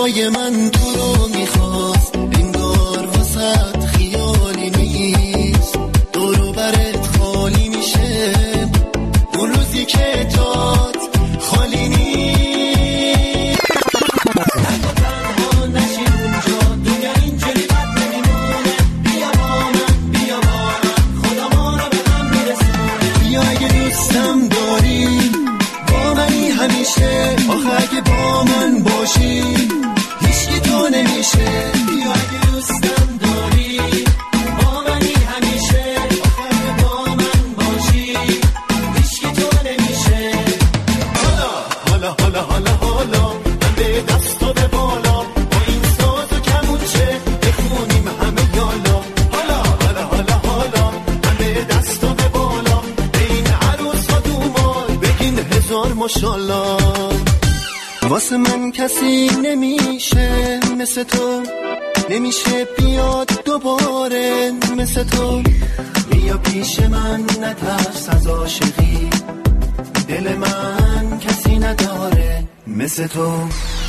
خدای من تو رو میخواست، انگار واسط خیالی نیست، دورو برت خالی میشه اون روزی که جات خالی نیست. نگو تنها نشی اونجا، دنیا اینجوری بد نمیمونه، بیا با من بیا با من، خدا ما رو به هم میرسونه. بیا اگه دوستم داری با منی همیشه، آخه اگه با من باشی هیچکی تو نمیشه. بیا اگه دوستم داری با منی همیشه، آخه اگه با من باشی هیچکی تو نمیشه. حالا حالا حالا حالا من به دست و به بالا، با این ساز و کمونچه بخونیم همه یالا. حالا حالا حالا حالا من به دست و به بالا، به این عروس و دومال بگین هزار ماشالله. واسه من کسی نمیشه مثل تو، نمیشه بیاد دوباره مثل تو. بیا پیش من نترس از عاشقی، دل من کسی نداره مثل تو.